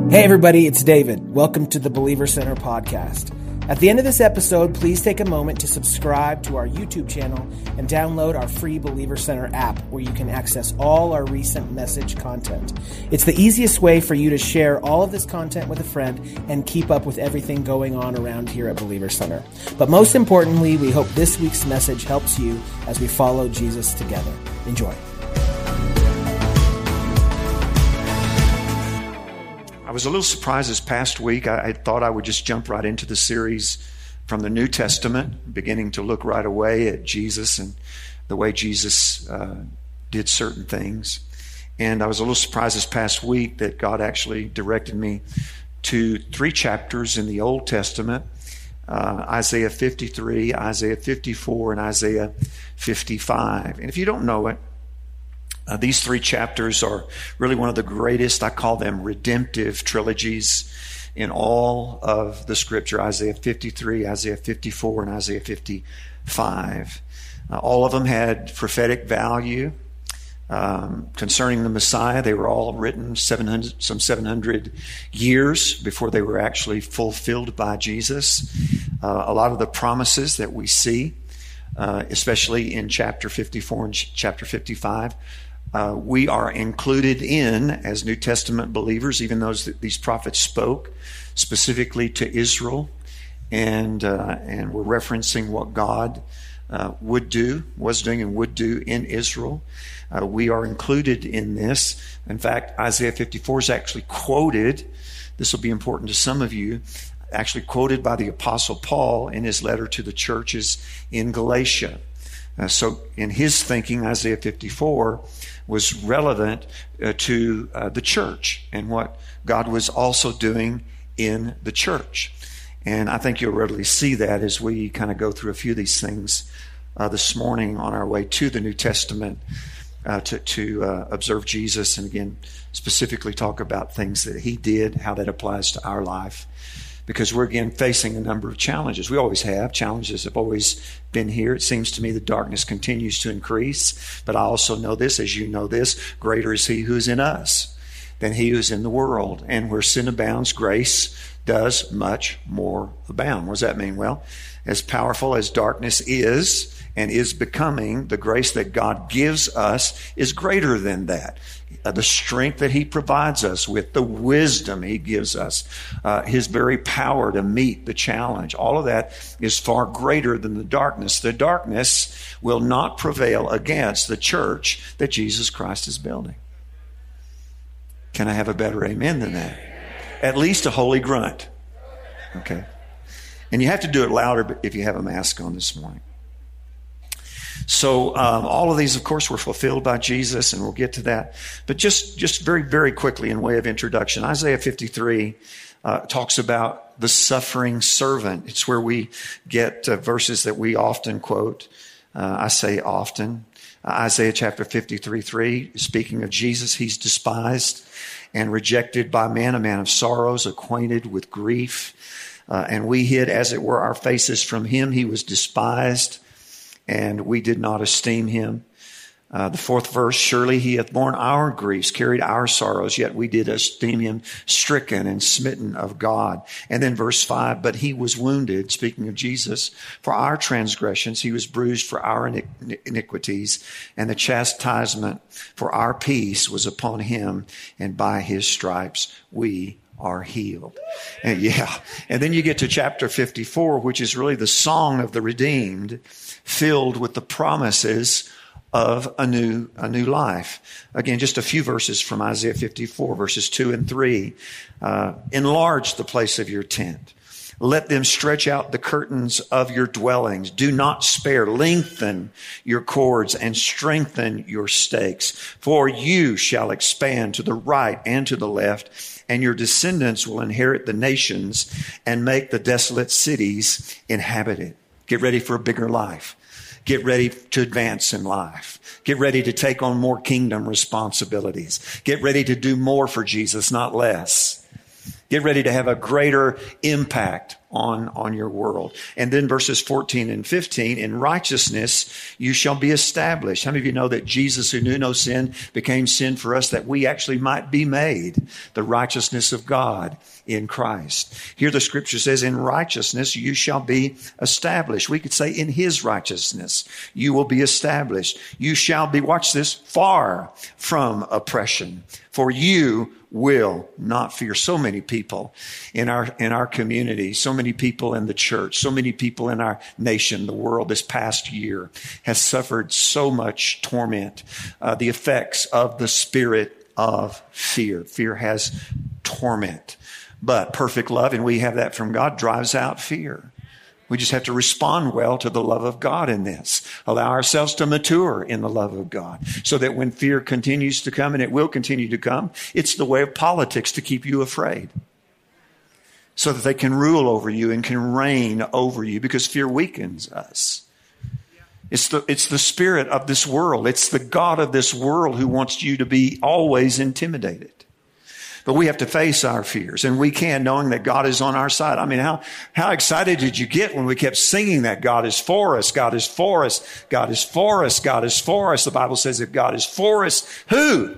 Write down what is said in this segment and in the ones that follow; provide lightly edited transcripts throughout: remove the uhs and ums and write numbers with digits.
Hey everybody, it's David. Welcome to the Believer Center podcast. At the end of this episode, please take a moment to subscribe to our YouTube channel and download our free Believer Center app where you can access all our recent message content. It's the easiest way for you to share all of this content with a friend and keep up with everything going on around here at Believer Center. But most importantly, we hope this week's message helps you as we follow Jesus together. Enjoy. I was a little surprised this past week. I thought I would just jump right into the series from the New Testament, beginning to look right away at Jesus and the way Jesus did certain things. And I was a little surprised this past week that God actually directed me to 3 chapters in the Old Testament, Isaiah 53, Isaiah 54, and Isaiah 55. And if you don't know it, these 3 chapters are really one of the greatest, I call them redemptive trilogies in all of the scripture, Isaiah 53, Isaiah 54, and Isaiah 55. All of them had prophetic value concerning the Messiah. They were all written some 700 years before they were actually fulfilled by Jesus. A lot of the promises that we see, especially in chapter 54 and chapter 55, we are included in as New Testament believers, even though these prophets spoke specifically to Israel, and we're referencing what God was doing and would do in Israel. We are included in this. In fact, Isaiah 54 is actually quoted. This will be important to some of you. Actually quoted by the Apostle Paul in his letter to the churches in Galatia. So in his thinking, Isaiah 54 was relevant to the church and what God was also doing in the church. And I think you'll readily see that as we kind of go through a few of these things this morning on our way to the New Testament to observe Jesus and again specifically talk about things that he did, how that applies to our life. Because we're again facing a number of challenges. We always have. Challenges have always been here. It seems to me the darkness continues to increase. But I also know this, as you know this, greater is he who is in us than he who is in the world. And where sin abounds, grace does much more abound. What does that mean? Well, as powerful as darkness is and is becoming, the grace that God gives us is greater than that. The strength that he provides us with, the wisdom he gives us, his very power to meet the challenge. All of that is far greater than the darkness. The darkness will not prevail against the church that Jesus Christ is building. Can I have a better amen than that? At least a holy grunt. Okay. And you have to do it louder if you have a mask on this morning. So all of these, of course, were fulfilled by Jesus, and we'll get to that. But just very, very quickly in way of introduction, Isaiah 53 talks about the suffering servant. It's where we get verses that we often quote. I say often. Isaiah chapter 53:3, speaking of Jesus, he's despised and rejected by men, a man of sorrows, acquainted with grief. And we hid, as it were, our faces from him. He was despised, and we did not esteem him. The 4th verse, surely he hath borne our griefs, carried our sorrows, yet we did esteem him stricken and smitten of God. And then verse 5, but he was wounded, speaking of Jesus, for our transgressions, he was bruised for our iniquities, and the chastisement for our peace was upon him, and by his stripes we are healed. And then you get to chapter 54, which is really the song of the redeemed, filled with the promises of a new life. Again, just a few verses from Isaiah 54, verses 2 and 3. Enlarge the place of your tent. Let them stretch out the curtains of your dwellings. Do not spare. Lengthen your cords and strengthen your stakes. For you shall expand to the right and to the left, and your descendants will inherit the nations and make the desolate cities inhabited. Get ready for a bigger life. Get ready to advance in life. Get ready to take on more kingdom responsibilities. Get ready to do more for Jesus, not less. Get ready to have a greater impact on your world. And then verses 14 and 15, in righteousness you shall be established. How many of you know that Jesus, who knew no sin, became sin for us that we actually might be made the righteousness of God in Christ? Here the scripture says, in righteousness you shall be established. We could say in his righteousness you will be established. You shall be, watch this, far from oppression, for you will not fear. So many people in our community, so many people in the church, so many people in our nation, the world this past year has suffered so much torment, the effects of the spirit of fear. Fear has torment, but perfect love, and we have that from God, drives out fear. We just have to respond well to the love of God in this. Allow ourselves to mature in the love of God so that when fear continues to come, and it will continue to come, it's the way of politics to keep you afraid so that they can rule over you and can reign over you, because fear weakens us. It's the spirit of this world. It's the God of this world who wants you to be always intimidated. But we have to face our fears, and we can, knowing that God is on our side. I mean, how excited did you get when we kept singing that God is for us, God is for us, God is for us, God is for us. The Bible says if God is for us, who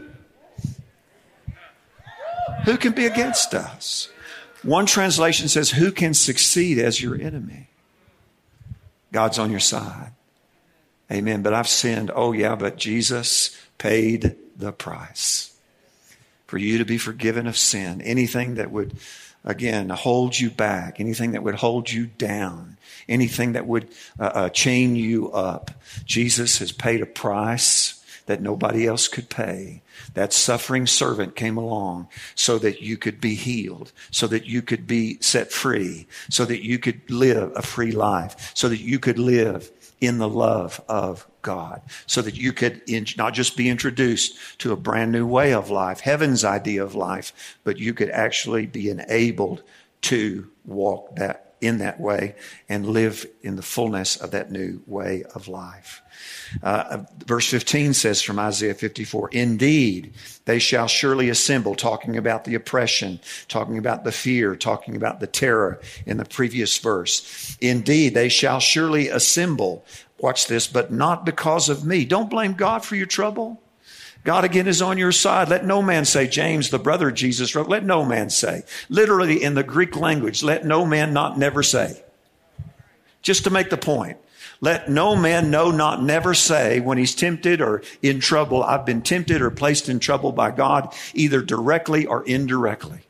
can be against us? One translation says, who can succeed as your enemy? God's on your side. Amen. But I've sinned. Oh yeah, but Jesus paid the price for you to be forgiven of sin. Anything that would, again, hold you back, anything that would hold you down, anything that would chain you up. Jesus has paid a price that nobody else could pay. That suffering servant came along so that you could be healed, so that you could be set free, so that you could live a free life, so that you could live in the love of God, so that you could not just be introduced to a brand new way of life, heaven's idea of life, but you could actually be enabled to walk in that way and live in the fullness of that new way of life. Verse 15 says from Isaiah 54, indeed, they shall surely assemble, talking about the oppression, talking about the fear, talking about the terror in the previous verse. Indeed, they shall surely assemble. Watch this, but not because of me. Don't blame God for your trouble. God again is on your side. Let no man say, James, the brother of Jesus wrote, let no man say. Literally in the Greek language, let no man not never say. Just to make the point. Let no man not never say when he's tempted or in trouble, I've been tempted or placed in trouble by God, either directly or indirectly.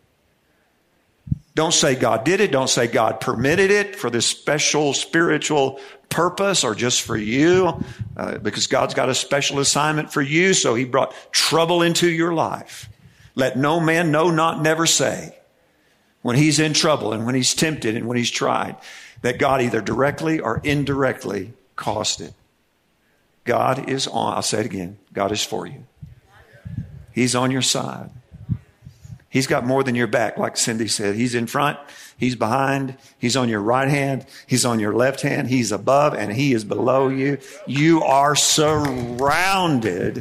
Don't say God did it. Don't say God permitted it for this special spiritual purpose or just for you, because God's got a special assignment for you. So he brought trouble into your life. Let no man not never say when he's in trouble and when he's tempted and when he's tried that God either directly or indirectly caused it. God is on, I'll say it again, God is for you. He's on your side. He's got more than your back, like Cindy said. He's in front, he's behind, he's on your right hand, he's on your left hand, he's above, and he is below you. You are surrounded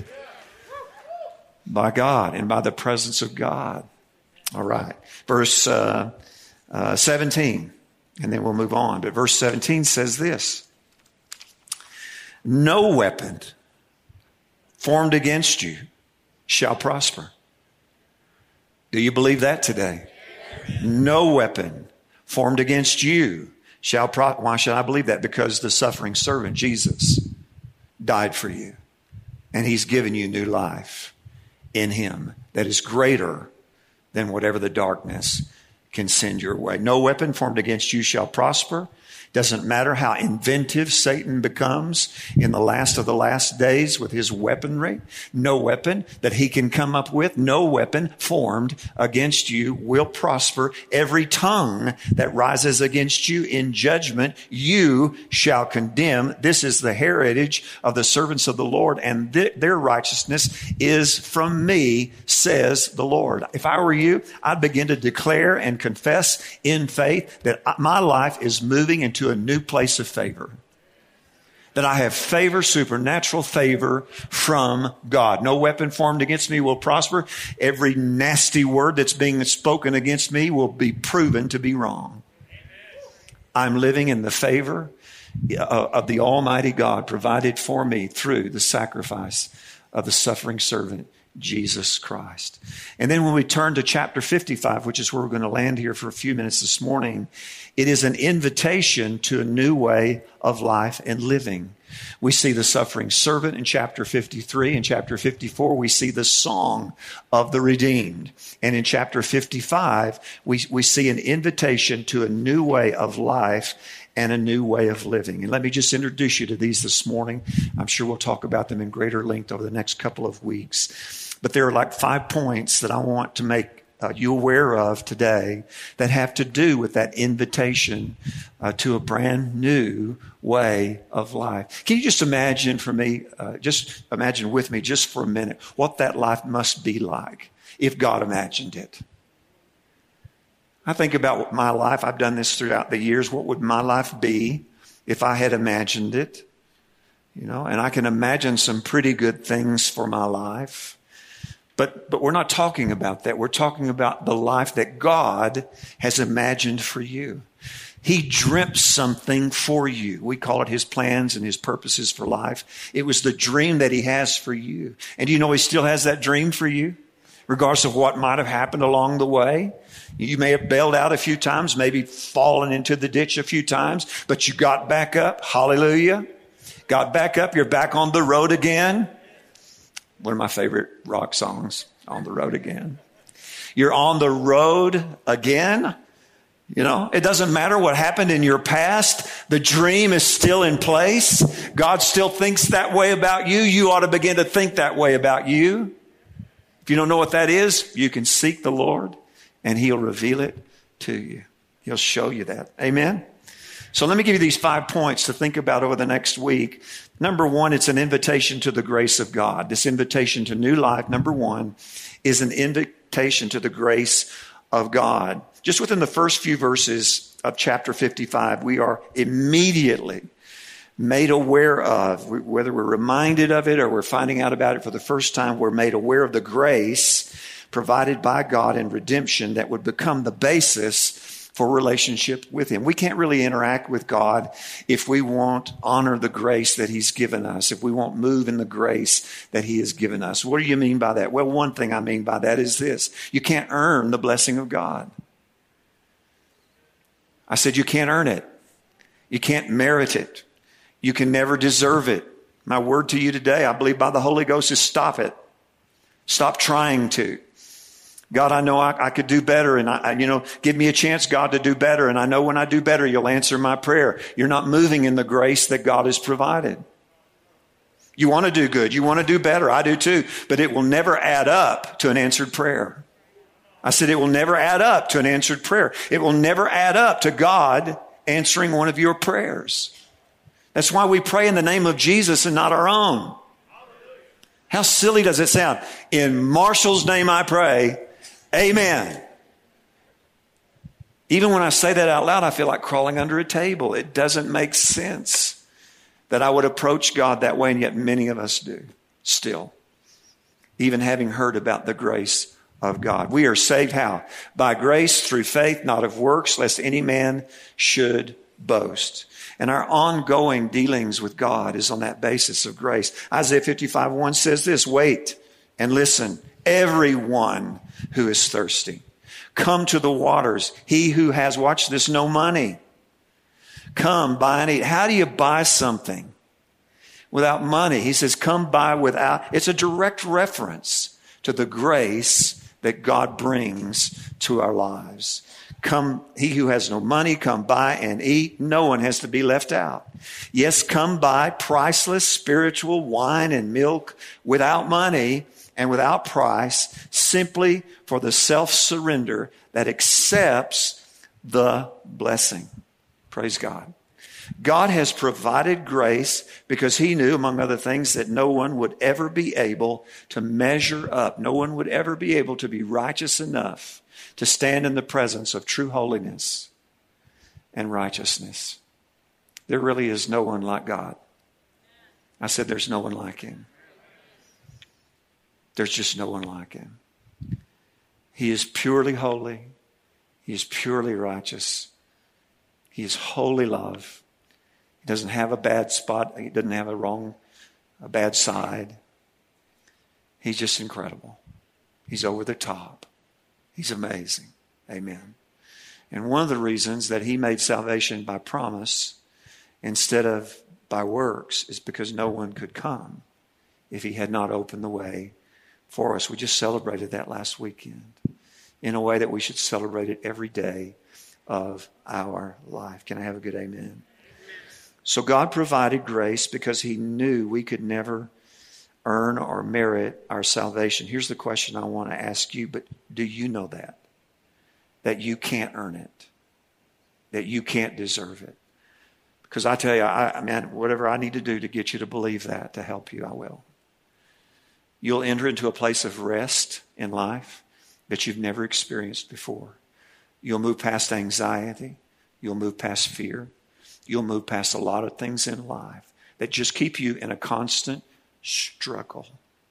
by God and by the presence of God. All right. Verse 17, and then we'll move on. But verse 17 says this: no weapon formed against you shall prosper. Do you believe that today? No weapon formed against you shall prosper. Why should I believe that? Because the suffering servant, Jesus, died for you. And he's given you new life in him that is greater than whatever the darkness can send your way. No weapon formed against you shall prosper. Doesn't matter how inventive Satan becomes in the last of the last days with his weaponry. No weapon that he can come up with, no weapon formed against you will prosper. Every tongue that rises against you in judgment, you shall condemn. This is the heritage of the servants of the Lord, and their righteousness is from me, says the Lord. If I were you, I'd begin to declare and confess in faith that my life is moving into a new place of favor. That I have favor, supernatural favor from God. No weapon formed against me will prosper. Every nasty word that's being spoken against me will be proven to be wrong. I'm living in the favor of the Almighty God provided for me through the sacrifice of the suffering servant, Jesus Christ. And then when we turn to chapter 55, which is where we're going to land here for a few minutes this morning, it is an invitation to a new way of life and living. We see the suffering servant in chapter 53. In chapter 54, we see the song of the redeemed. And in chapter 55, we see an invitation to a new way of life and a new way of living. And let me just introduce you to these this morning. I'm sure we'll talk about them in greater length over the next couple of weeks. But there are like 5 points that I want to make you aware of today that have to do with that invitation to a brand new way of life. Can you just imagine for me, just imagine with me just for a minute, what that life must be like if God imagined it? I think about my life. I've done this throughout the years. What would my life be if I had imagined it? And I can imagine some pretty good things for my life. But we're not talking about that. We're talking about the life that God has imagined for you. He dreamt something for you. We call it his plans and his purposes for life. It was the dream that he has for you. And you know he still has that dream for you, regardless of what might have happened along the way. You may have bailed out a few times, maybe fallen into the ditch a few times, but you got back up. Hallelujah. Got back up. You're back on the road again. One of my favorite rock songs, On the Road Again. You're on the road again. It doesn't matter what happened in your past. The dream is still in place. God still thinks that way about you. You ought to begin to think that way about you. If you don't know what that is, you can seek the Lord and he'll reveal it to you. He'll show you that. Amen. So let me give you these 5 points to think about over the next week. Number one, it's an invitation to the grace of God. This invitation to new life, number one, is an invitation to the grace of God. Just within the first few verses of chapter 55, we are immediately made aware of, whether we're reminded of it or we're finding out about it for the first time, we're made aware of the grace provided by God in redemption that would become the basis for relationship with him. We can't really interact with God if we won't honor the grace that he's given us, if we won't move in the grace that he has given us. What do you mean by that? Well, one thing I mean by that is this. You can't earn the blessing of God. I said you can't earn it. You can't merit it. You can never deserve it. My word to you today, I believe by the Holy Ghost, is stop it. Stop trying to. God, I know I could do better, and give me a chance, God, to do better. And I know when I do better, you'll answer my prayer. You're not moving in the grace that God has provided. You want to do good. You want to do better. I do too. But it will never add up to an answered prayer. I said it will never add up to an answered prayer. It will never add up to God answering one of your prayers. That's why we pray in the name of Jesus and not our own. How silly does it sound? In Marshall's name I pray. Amen. Even when I say that out loud, I feel like crawling under a table. It doesn't make sense that I would approach God that way, and yet many of us do still, even having heard about the grace of God. We are saved how? By grace through faith, not of works, lest any man should boast. And our ongoing dealings with God is on that basis of grace. Isaiah 55:1 says this, wait and listen, everyone who is thirsty, come to the waters. He who has, watch this, no money, come buy and eat. How do you buy something without money? He says, come buy without. It's a direct reference to the grace that God brings to our lives. Come, he who has no money, come buy and eat. No one has to be left out. Yes, come buy priceless spiritual wine and milk without money and without price, simply for the self-surrender that accepts the blessing. Praise God. God has provided grace because he knew, among other things, that no one would ever be able to measure up. No one would ever be able to be righteous enough to stand in the presence of true holiness and righteousness. There really is no one like God. I said there's no one like him. There's just no one like him. He is purely holy. He is purely righteous. He is holy love. He doesn't have a bad spot. He doesn't have a bad side. He's just incredible. He's over the top. He's amazing. Amen. And one of the reasons that he made salvation by promise instead of by works is because no one could come if he had not opened the way for us. We just celebrated that last weekend in a way that we should celebrate it every day of our life. Can I have a good amen? So God provided grace because he knew we could never earn or merit our salvation. Here's the question I want to ask you, but do you know that? That you can't earn it, that you can't deserve it. Because I tell you, man, whatever I need to do to get you to believe that, to help you, I will. You'll enter into a place of rest in life that you've never experienced before. You'll move past anxiety. You'll move past fear. You'll move past a lot of things in life that just keep you in a constant struggle.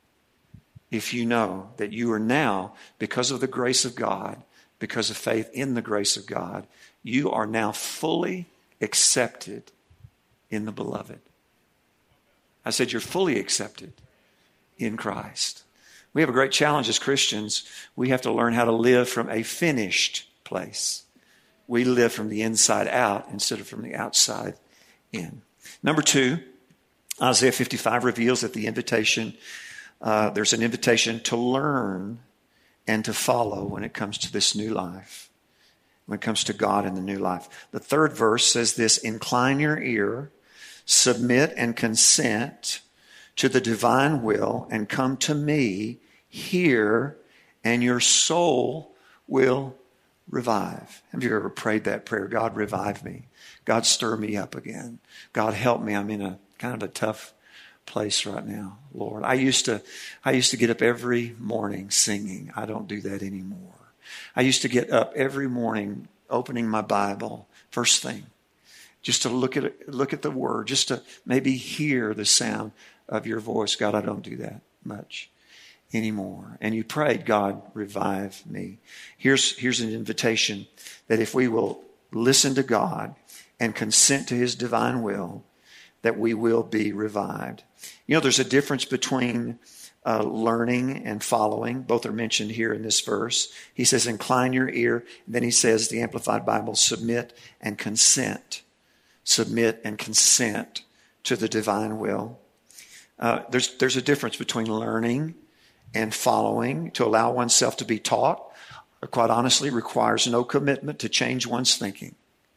If you know that you are now, because of the grace of God, because of faith in the grace of God, you are now fully accepted in the beloved. I said you're fully accepted in Christ. We have a great challenge as Christians. We have to learn how to live from a finished place. We live from the inside out instead of from the outside in. Number 2, Isaiah 55 reveals that the invitation, there's an invitation to learn and to follow when it comes to this new life, when it comes to God and the new life. The 3rd verse says this: incline your ear, submit and consent to the divine will, and come to me, hear, and your soul will revive. Have you ever prayed that prayer? God, revive me. God, stir me up again. God, help me. I'm in a kind of a tough place right now, Lord. I used to get up every morning singing. I don't do that anymore. I used to get up every morning opening my Bible first thing, just to look at the Word, just to maybe hear the sound of your voice. God, I don't do that much anymore. And you prayed, God, revive me. Here's an invitation that if we will listen to God and consent to his divine will, that we will be revived. You know, there's a difference between learning and following. Both are mentioned here in this verse. He says, incline your ear. And then he says, the Amplified Bible, submit and consent. Submit and consent to the divine will. There's a difference between learning and following. To allow oneself to be taught, quite honestly, requires no commitment to change one's thinking.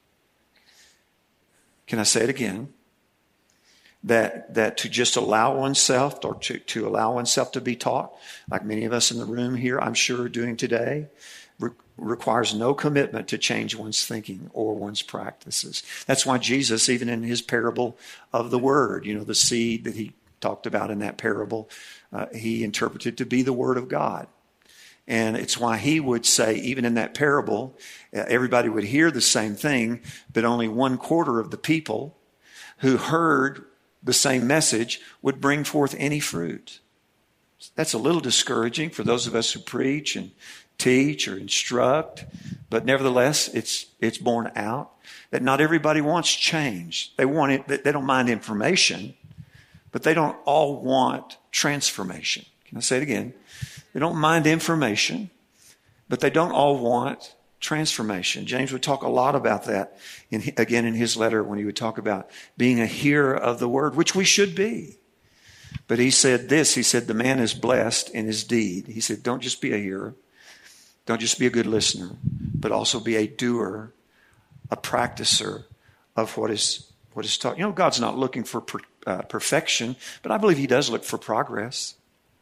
Can I say it again? That to just allow oneself, or to allow oneself to be taught, like many of us in the room here, I'm sure, are doing today, requires no commitment to change one's thinking or one's practices. That's why Jesus, even in his parable of the word, the seed that he talked about in that parable, he interpreted to be the word of God. And it's why he would say, even in that parable, everybody would hear the same thing, but only 1/4 of the people who heard the same message would bring forth any fruit. That's a little discouraging for those of us who preach and teach or instruct, but nevertheless, it's borne out that not everybody wants change. They want it. They don't mind information, but they don't all want transformation. Can I say it again? They don't mind information, but they don't all want transformation. James would talk a lot about that again in his letter when he would talk about being a hearer of the word, which we should be. But he said this, he said, the man is blessed in his deed. He said, don't just be a hearer. Don't just be a good listener, but also be a doer, a practicer of what is taught. God's not looking for perfection, but I believe he does look for progress.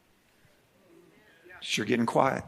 You're getting quiet.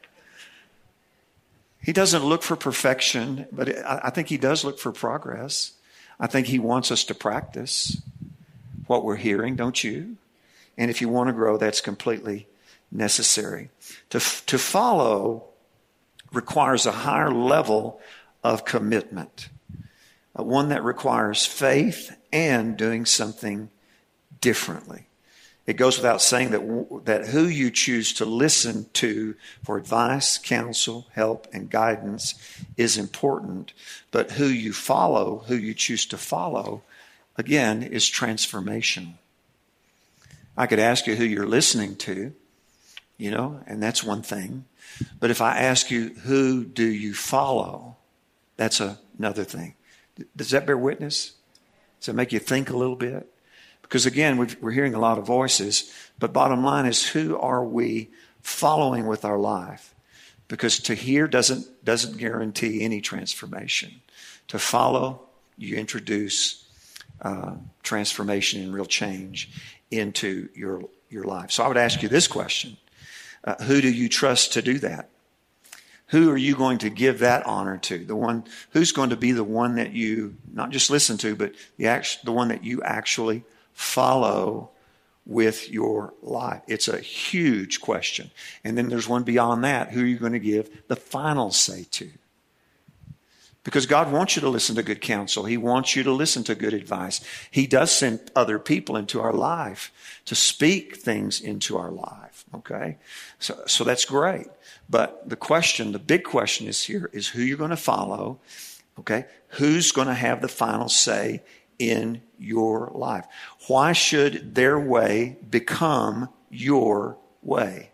He doesn't look for perfection, but I think he does look for progress. I think he wants us to practice what we're hearing, don't you? And if you want to grow, that's completely necessary. To follow requires a higher level of commitment, one that requires faith and doing something differently. It goes without saying that who you choose to listen to for advice, counsel, help, and guidance is important. But who you follow, who you choose to follow, again, is transformational. I could ask you who you're listening to, and that's one thing. But if I ask you, who do you follow, that's another thing. Does that bear witness? Does that make you think a little bit? Because again, we're hearing a lot of voices, but bottom line is, who are we following with our life? Because to hear doesn't guarantee any transformation. To follow, you introduce transformation and real change into your life. So I would ask you this question. Who do you trust to do that? Who are you going to give that honor to? Who's going to be the one that you not just listen to, but the one that you actually follow with your life? It's a huge question. And then there's one beyond that. Who are you going to give the final say to? Because God wants you to listen to good counsel. He wants you to listen to good advice. He does send other people into our life to speak things into our life. Okay? So that's great. But the big question is who you're going to follow. Okay? Who's going to have the final say in your life? Why should their way become your way?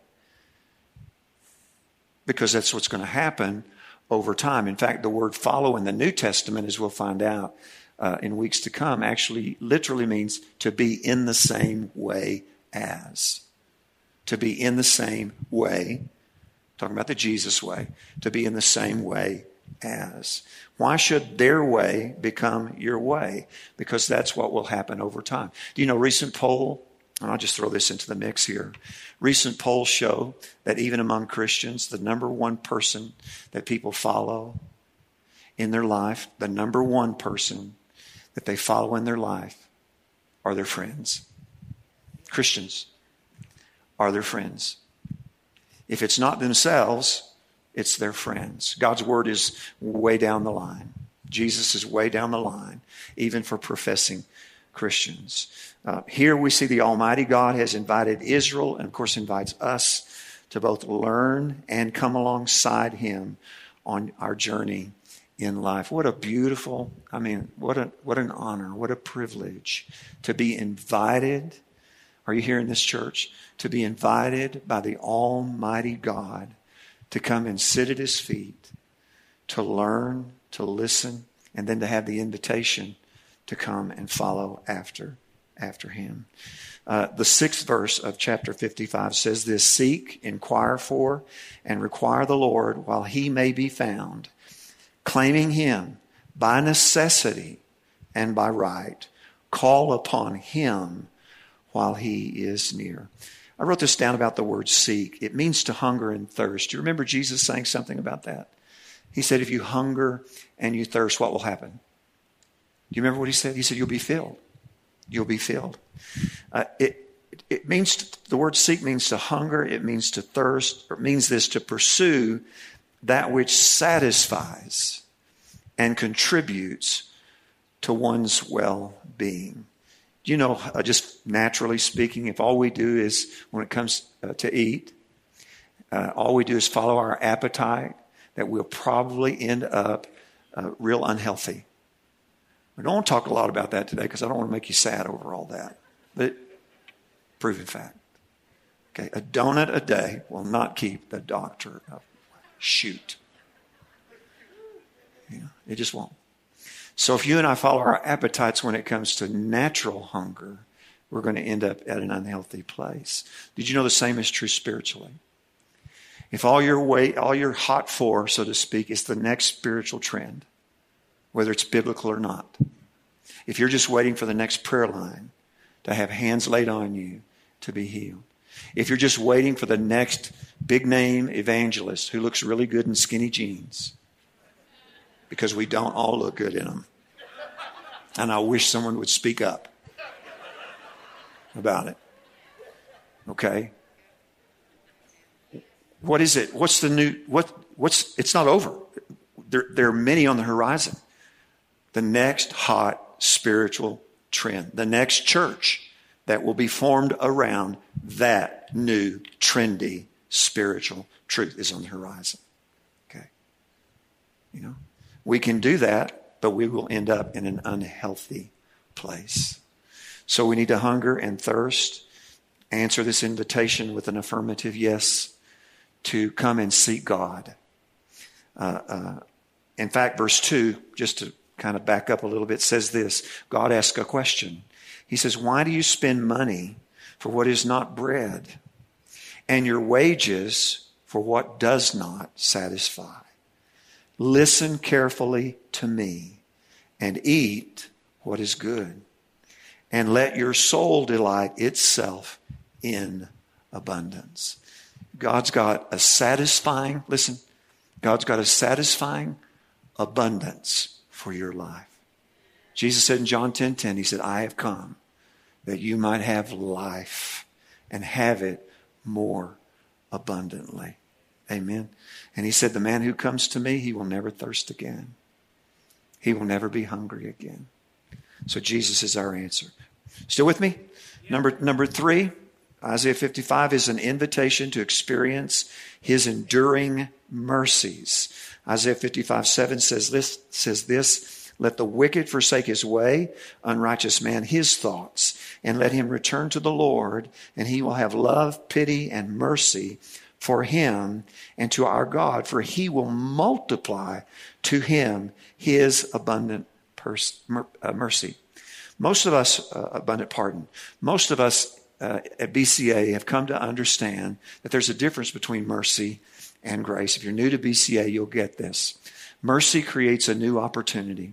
Because that's what's going to happen over time. In fact, the word follow in the New Testament, as we'll find out in weeks to come, actually literally means to be in the same way as. To be in the same way, talking about the Jesus way, to be in the same way as. Why should their way become your way? Because that's what will happen over time. Do you know, recent poll, and I'll just throw this into the mix here. Recent polls show that even among Christians, the number one person that people follow in their life, the number one person that they follow in their life are their friends. Christians are their friends. If it's not themselves, it's their friends. God's word is way down the line. Jesus is way down the line, even for professing Christians. Here we see the Almighty God has invited Israel, and of course invites us to both learn and come alongside him on our journey in life. What a beautiful, what an honor, what a privilege to be invited. Are you here in this church? To be invited by the Almighty God to come and sit at his feet, to learn, to listen, and then to have the invitation to come and follow after him. The 6th verse of chapter 55 says this: seek, inquire for, and require the Lord while he may be found, claiming him by necessity and by right. Call upon him while he is near. I wrote this down about the word seek. It means to hunger and thirst. Do you remember Jesus saying something about that? He said, if you hunger and you thirst, what will happen? Do you remember what he said? He said, you'll be filled. You'll be filled. It means, the word seek means to hunger. It means to thirst. Or it means this, to pursue that which satisfies and contributes to one's well-being. You know, just naturally speaking, if all we do is, when it comes to eat, all we do is follow our appetite, that we'll probably end up real unhealthy. We don't want to talk a lot about that today because I don't want to make you sad over all that. But proven fact. Okay, a donut a day will not keep the doctor up. Shoot. It just won't. So if you and I follow our appetites when it comes to natural hunger, we're going to end up at an unhealthy place. Did you know the same is true spiritually? If all you're hot for, so to speak, is the next spiritual trend, whether it's biblical or not. If you're just waiting for the next prayer line to have hands laid on you to be healed. If you're just waiting for the next big name evangelist who looks really good in skinny jeans, because we don't all look good in them. And I wish someone would speak up about it. Okay? What is it? What's the new, it's not over. There are many on the horizon. The next hot spiritual trend. The next church that will be formed around that new, trendy, spiritual truth is on the horizon. Okay? You know, we can do that, but we will end up in an unhealthy place. So we need to hunger and thirst, answer this invitation with an affirmative yes, to come and seek God. In fact, verse 2, just to kind of back up a little bit, says this. God asks a question. He says, why do you spend money for what is not bread, and your wages for what does not satisfy? Listen carefully to me and eat what is good, and let your soul delight itself in abundance. God's got a satisfying, listen, God's got a satisfying abundance for your life. Jesus said in John 10:10, he said, I have come that you might have life and have it more abundantly. Amen. And he said, the man who comes to me, he will never thirst again. He will never be hungry again. So Jesus is our answer. Still with me? Number 3, Isaiah 55 is an invitation to experience his enduring mercies. Isaiah 55:7 says this, let the wicked forsake his way, unrighteous man his thoughts, and let him return to the Lord, and he will have love, pity, and mercy for him and to our God, for he will multiply to him his abundant mercy. Most of us, abundant pardon, most of us at BCA have come to understand that there's a difference between mercy and grace. If you're new to BCA, you'll get this. Mercy creates a new opportunity.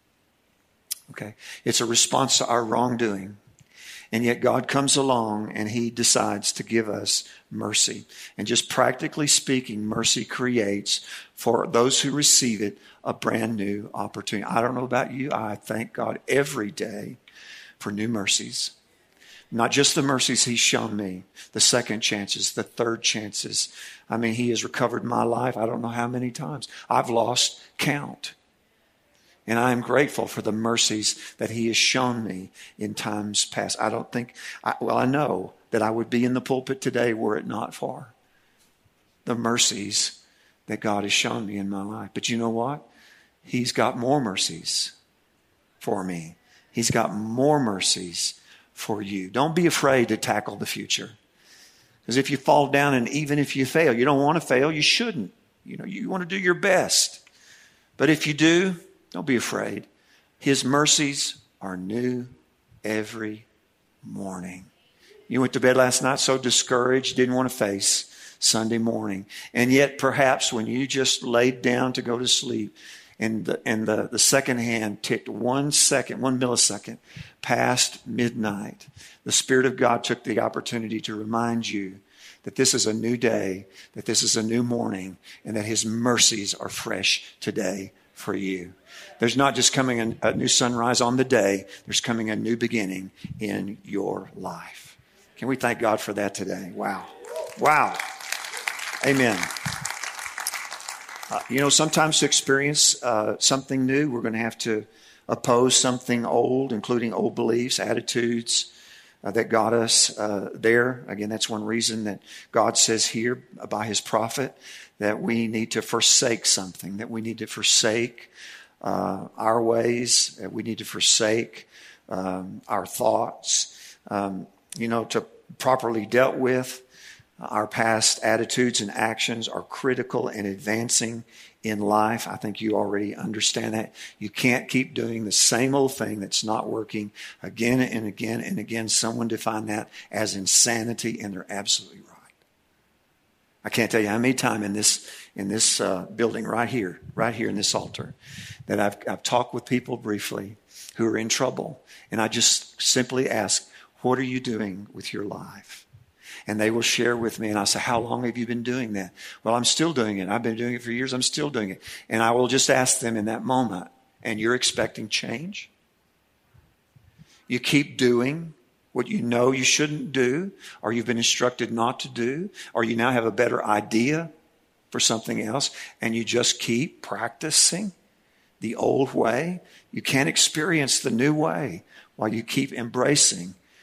Okay? It's a response to our wrongdoing. And yet God comes along and he decides to give us mercy. And just practically speaking, mercy creates, for those who receive it, a brand new opportunity. I don't know about you. I thank God every day for new mercies. Not just the mercies he's shown me, the second chances, the third chances. I mean, he has recovered my life. I don't know how many times. I've lost count. And I am grateful for the mercies that he has shown me in times past. I know that I would be in the pulpit today were it not for the mercies that God has shown me in my life. But you know what? He's got more mercies for me. He's got more mercies for you. Don't be afraid to tackle the future. Because if you fall down and even if you fail, you don't want to fail, you shouldn't. You know, you want to do your best. But if you do, don't be afraid. His mercies are new every morning. You went to bed last night so discouraged, didn't want to face Sunday morning. And yet perhaps when you just laid down to go to sleep and the second hand ticked 1 millisecond past midnight, the Spirit of God took the opportunity to remind you that this is a new day, that this is a new morning, and that his mercies are fresh today for you. There's not just coming a new sunrise on the day, there's coming a new beginning in your life. Can we thank God for that today? Wow. Wow. Amen. Sometimes to experience something new, we're going to have to oppose something old, including old beliefs, attitudes that got us there. Again, that's one reason that God says here by his prophet that we need to forsake something, that we need to forsake our ways, that we need to forsake our thoughts, to properly dealt with. Our past attitudes and actions are critical in advancing in life. I think you already understand that. You can't keep doing the same old thing that's not working again and again and again. Someone defined that as insanity, and they're absolutely right. I can't tell you how many times in this building right here in this altar, that I've talked with people briefly who are in trouble, and I just simply ask, "What are you doing with your life?" And they will share with me, and I say, "How long have you been doing that?" "Well, I'm still doing it. I've been doing it for years. I'm still doing it." And I will just ask them in that moment, "And you're expecting change? You keep doing what you know you shouldn't do, or you've been instructed not to do, or you now have a better idea for something else, and you just keep practicing the old way? You can't experience the new way while you keep embracing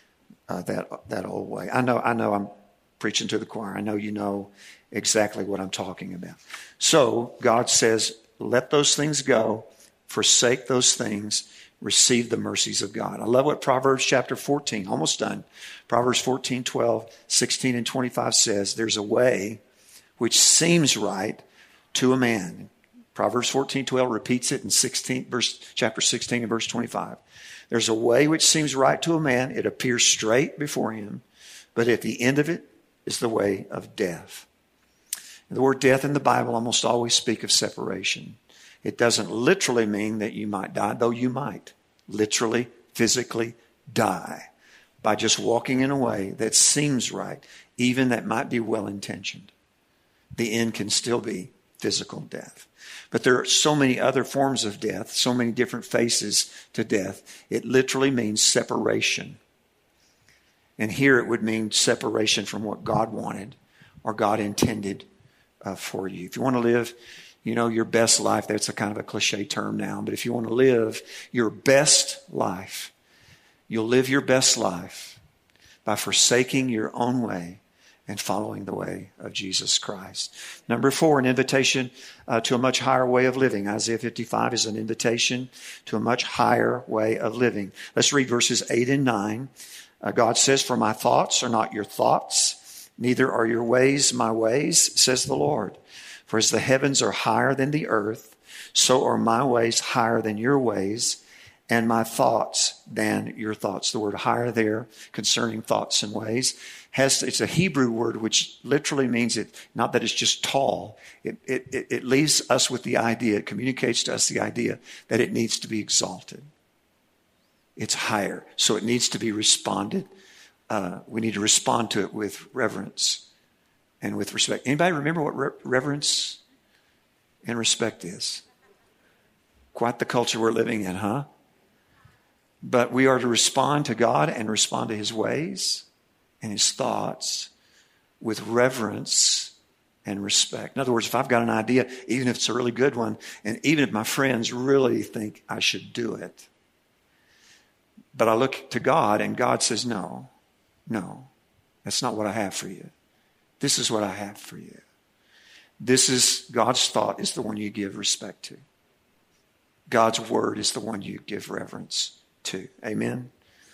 that old way. I know I'm preaching to the choir. I know you know exactly what I'm talking about. So God says, let those things go, forsake those things, receive the mercies of God. I love what Proverbs chapter 14, almost done. Proverbs 14, 12, 16, and 25 says, there's a way which seems right to a man. Proverbs 14, 12 repeats it in chapter 16 and verse 25. There's a way which seems right to a man. It appears straight before him, but at the end of it is the way of death. The word death in the Bible almost always speak of separation. It doesn't literally mean that you might die, though you might literally, physically die by just walking in a way that seems right, even that might be well-intentioned. The end can still be physical death. But there are so many other forms of death, so many different faces to death. It literally means separation. And here it would mean separation from what God wanted or God intended for you. If you want to live, your best life, that's a kind of a cliche term now, but if you want to live your best life, you'll live your best life by forsaking your own way and following the way of Jesus Christ. Number 4, an invitation to a much higher way of living. Isaiah 55 is an invitation to a much higher way of living. Let's read verses 8 and 9. God says, for my thoughts are not your thoughts, neither are your ways my ways, says the Lord. For as the heavens are higher than the earth, so are my ways higher than your ways, and my thoughts than your thoughts. The word higher there, concerning thoughts and ways, it's a Hebrew word which literally means it, not that it's just tall. It leaves us with the idea, it communicates to us the idea that it needs to be exalted. It's higher, so it needs to be responded. We need to respond to it with reverence and with respect. Anybody remember what reverence and respect is? Quite the culture we're living in, huh? But we are to respond to God and respond to his ways and his thoughts with reverence and respect. In other words, if I've got an idea, even if it's a really good one, and even if my friends really think I should do it, but I look to God and God says, no, that's not what I have for you. This is what I have for you. This is God's thought is the one you give respect to. God's word is the one you give reverence to. Amen.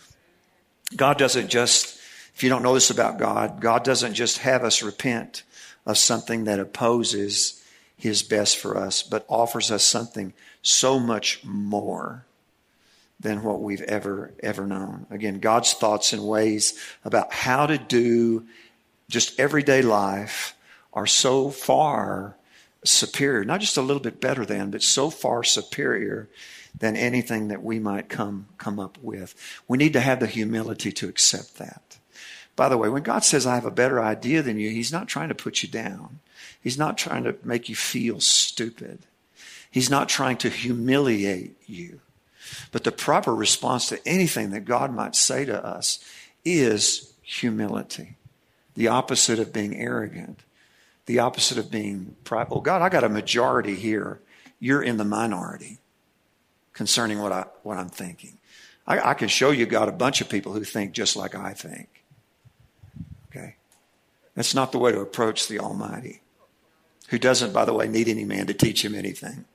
God doesn't just, if you don't know this about God, God doesn't just have us repent of something that opposes his best for us, but offers us something so much more than what we've ever known. Again, God's thoughts and ways about how to do just everyday life are so far superior, not just a little bit better than, but so far superior than anything that we might come up with. We need to have the humility to accept that. By the way, when God says, I have a better idea than you, he's not trying to put you down. He's not trying to make you feel stupid. He's not trying to humiliate you. But the proper response to anything that God might say to us is humility. The opposite of being arrogant. The opposite of being prideful. God, I got a majority here. You're in the minority concerning what I'm thinking. I can show you, God, a bunch of people who think just like I think. Okay? That's not the way to approach the Almighty, who doesn't, by the way, need any man to teach him anything.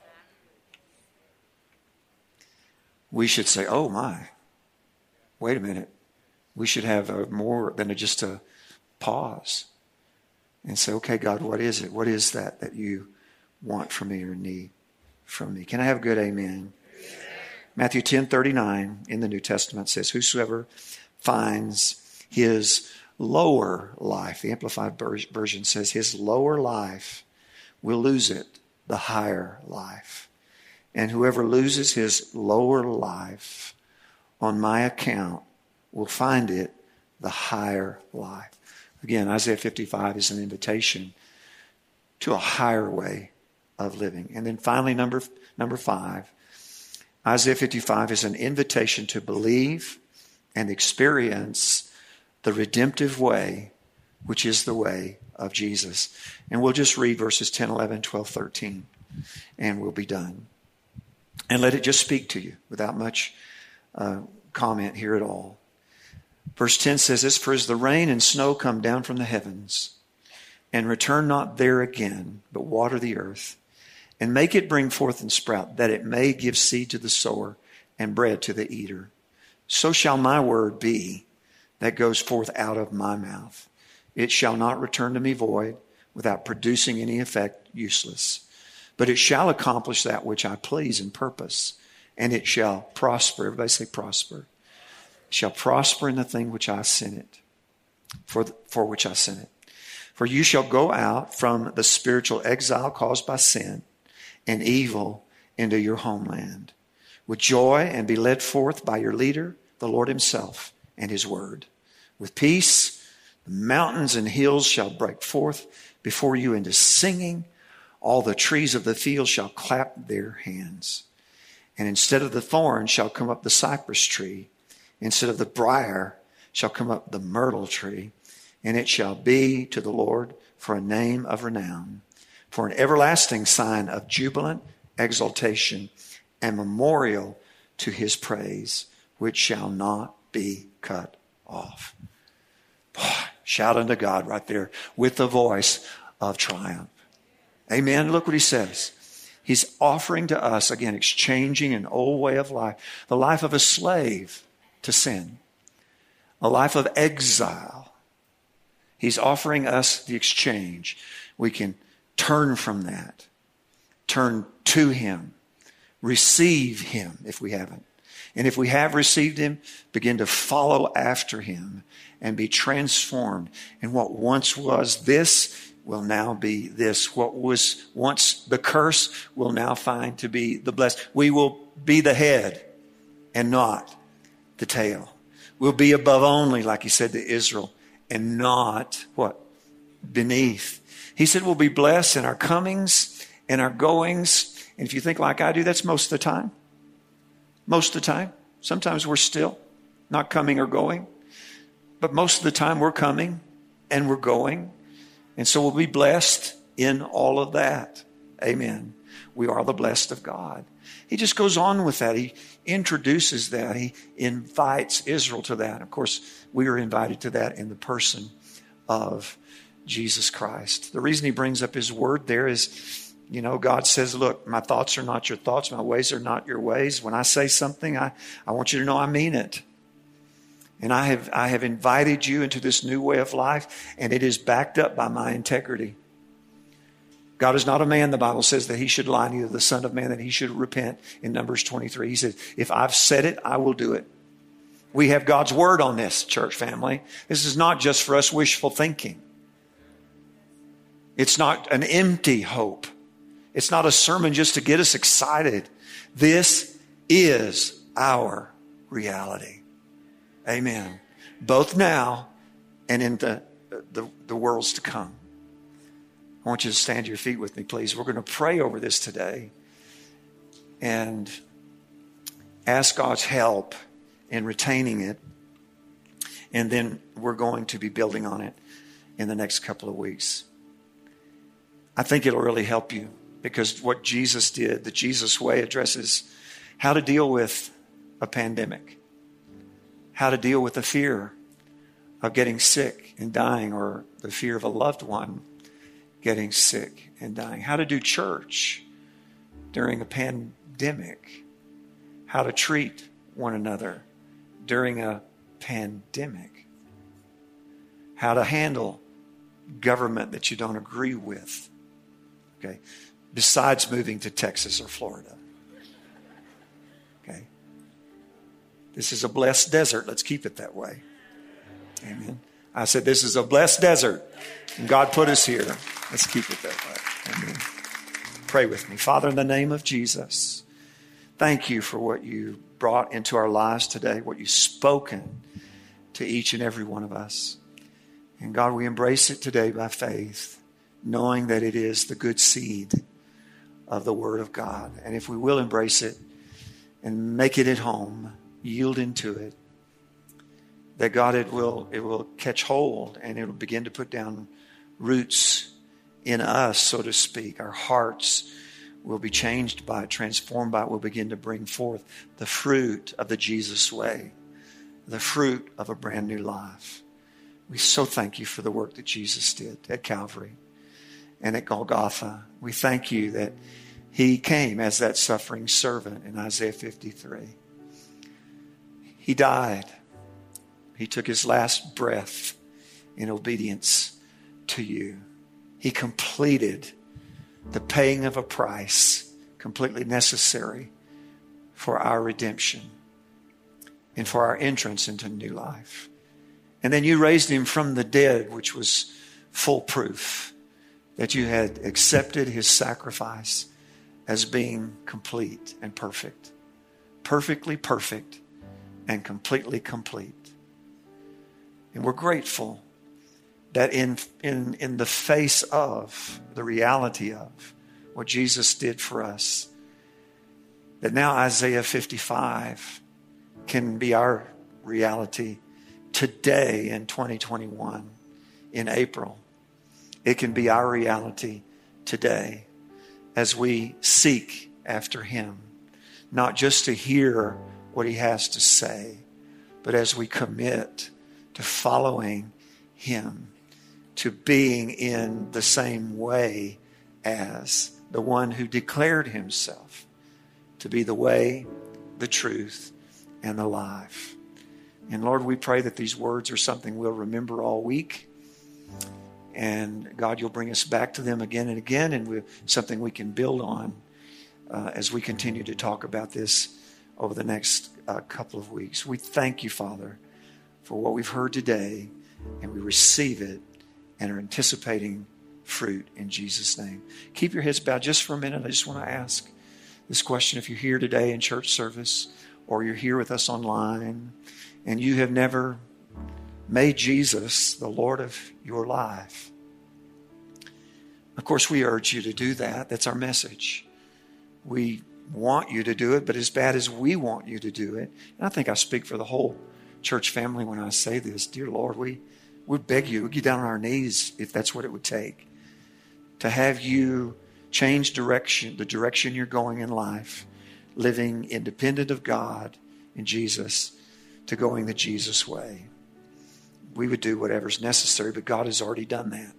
We should say, oh my, wait a minute. We should have more than just a pause and say, okay, God, what is it? What is that you want from me or need from me? Can I have a good amen? Matthew 10:39 in the New Testament says, whosoever finds his lower life, the Amplified Version says his lower life will lose it, the higher life. And whoever loses his lower life on my account will find it, the higher life. Again, Isaiah 55 is an invitation to a higher way of living. And then finally, number 5, Isaiah 55 is an invitation to believe and experience the redemptive way, which is the way of Jesus. And we'll just read verses 10, 11, 12, 13, and we'll be done. And let it just speak to you without much comment here at all. Verse 10 says this, for as the rain and snow come down from the heavens, and return not there again, but water the earth, and make it bring forth and sprout, that it may give seed to the sower and bread to the eater, so shall my word be that goes forth out of my mouth. It shall not return to me void, without producing any effect, useless. But it shall accomplish that which I please and purpose, and it shall prosper. Everybody say prosper. It shall prosper in the thing which I sent it, for which I sent it. For you shall go out from the spiritual exile caused by sin and evil into your homeland with joy, and be led forth by your leader, the Lord himself, and his word. With peace, the mountains and hills shall break forth before you into singing. All the trees of the field shall clap their hands. And instead of the thorn shall come up the cypress tree. Instead of the briar shall come up the myrtle tree. And it shall be to the Lord for a name of renown, for an everlasting sign of jubilant exaltation and memorial to his praise, which shall not be cut off. Boy, shout unto God right there with the voice of triumph. Amen. Look what he says. He's offering to us, again, exchanging an old way of life, the life of a slave to sin, a life of exile. He's offering us the exchange. We can turn from that, turn to him, receive him if we haven't. And if we have received him, begin to follow after him and be transformed. And what once was this will now be this. What was once the curse will now find to be the blessed. We will be the head and not the tail. We'll be above only, like he said to Israel, and not what? Beneath. He said we'll be blessed in our comings and our goings. And if you think like I do, that's most of the time. Most of the time. Sometimes we're still not coming or going. But most of the time we're coming and we're going. And so we'll be blessed in all of that. Amen. We are the blessed of God. He just goes on with that. He introduces that. He invites Israel to that. Of course, we are invited to that in the person of Jesus Christ. The reason he brings up his word there is, God says, look, my thoughts are not your thoughts. My ways are not your ways. When I say something, I want you to know I mean it. And I have invited you into this new way of life, and it is backed up by my integrity. God is not a man, the Bible says, that he should lie, neither the Son of Man that he should repent in Numbers 23. He said, if I've said it, I will do it. We have God's word on this, church family. This is not just for us wishful thinking. It's not an empty hope. It's not a sermon just to get us excited. This is our reality. Amen. Both now and in the worlds to come. I want you to stand to your feet with me, please. We're going to pray over this today and ask God's help in retaining it. And then we're going to be building on it in the next couple of weeks. I think it'll really help you, because what Jesus did, the Jesus way, addresses how to deal with a pandemic, how to deal with the fear of getting sick and dying, or the fear of a loved one getting sick and dying, how to do church during a pandemic, how to treat one another during a pandemic, how to handle government that you don't agree with, okay, besides moving to Texas or Florida. Okay. This is a blessed desert. Let's keep it that way. Amen. I said, this is a blessed desert, and God put us here. Let's keep it that way. Amen. Pray with me. Father, in the name of Jesus, thank you for what you brought into our lives today, what you've spoken to each and every one of us. And God, we embrace it today by faith, knowing that it is the good seed of the Word of God. And if we will embrace it and make it at home, yield into it, that God, it will catch hold, and it will begin to put down roots in us, so to speak. Our hearts will be changed by it, transformed by it. We'll begin to bring forth the fruit of the Jesus way. the fruit of a brand new life. We so thank you for the work that Jesus did at Calvary and at Golgotha. We thank you that he came as that suffering servant in Isaiah 53. He died. He took his last breath in obedience to you. He completed the paying of a price completely necessary for our redemption and for our entrance into new life. And then you raised him from the dead, which was full proof that you had accepted his sacrifice as being complete and perfect. Perfectly perfect and completely complete. And we're grateful that in the face of the reality of what Jesus did for us, that now Isaiah 55 can be our reality today in 2021, in April. It can be our reality today as we seek after him, not just to hear what he has to say, but as we commit to following him, to being in the same way as the one who declared himself to be the way, the truth, and the life. And Lord, we pray that these words are something we'll remember all week. And God, you'll bring us back to them again and again, and something we can build on as we continue to talk about this over the next couple of weeks. We thank you, Father, for what we've heard today, and we receive it and are anticipating fruit in Jesus' name. Keep your heads bowed just for a minute. I just want to ask this question. If you're here today in church service, or you're here with us online, and you have never made Jesus the Lord of your life, of course, we urge you to do that. That's our message. We want you to do it, but as bad as we want you to do it, and I think I speak for the whole church family when I say this, dear Lord, we beg you, we get down on our knees if that's what it would take, to have you change direction, the direction you're going in life, living independent of God and Jesus, to going the Jesus way. We would do whatever's necessary, but God has already done that.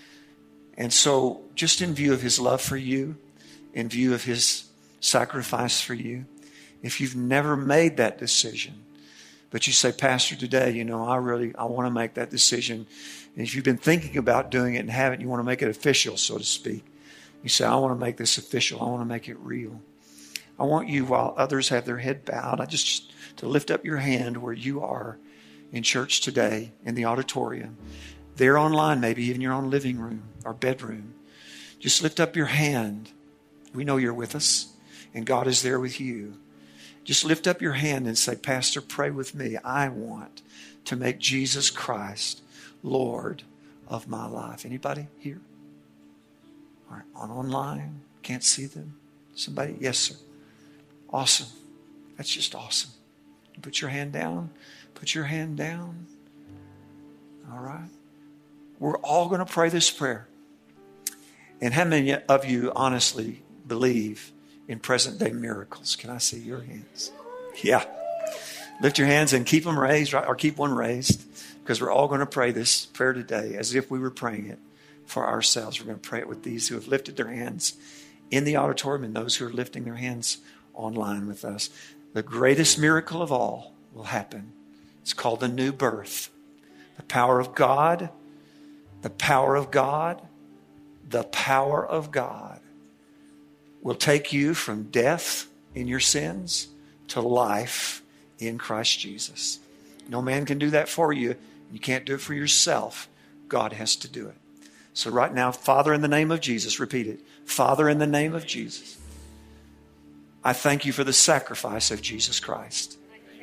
And so, just in view of his love for you, in view of his sacrifice for you, if you've never made that decision, but you say, Pastor, today, I want to make that decision. And if you've been thinking about doing it and haven't, you want to make it official, so to speak. You say, I want to make this official. I want to make it real. I want you, while others have their head bowed, to lift up your hand where you are in church today, in the auditorium. There online, maybe even your own living room or bedroom. Just lift up your hand. We know you're with us, and God is there with you. Just lift up your hand and say, Pastor, pray with me. I want to make Jesus Christ Lord of my life. Anybody here? All right, online, can't see them. Somebody? Yes, sir. Awesome. That's just awesome. Put your hand down. Put your hand down. All right. We're all going to pray this prayer. And how many of you honestly believe in present-day miracles? Can I see your hands? Yeah. Lift your hands and keep them raised, or keep one raised, because we're all going to pray this prayer today as if we were praying it for ourselves. We're going to pray it with these who have lifted their hands in the auditorium and those who are lifting their hands online with us. The greatest miracle of all will happen. It's called the new birth. The power of God, the power of God, the power of God will take you from death in your sins to life in Christ Jesus. No man can do that for you. You can't do it for yourself. God has to do it. So right now, Father, in the name of Jesus, repeat it. Father, in the name of Jesus, I thank you for the sacrifice of Jesus Christ.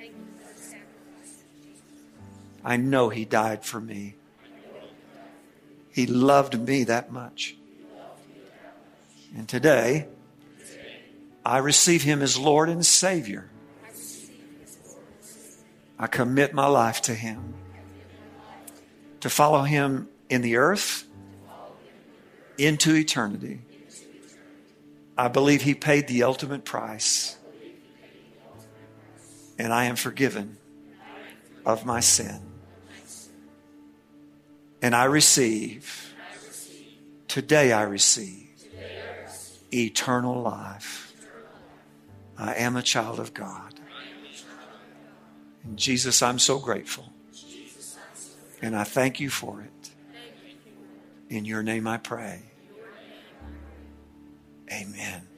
I know he died for me. He loved me that much. And today, I receive him as Lord and Savior. I commit my life to him, to follow him in the earth into eternity. I believe he paid the ultimate price, and I am forgiven of my sin. And I receive, today I receive eternal life. I am a child of God. And Jesus, I'm so grateful. And I thank you for it. In your name I pray. Amen.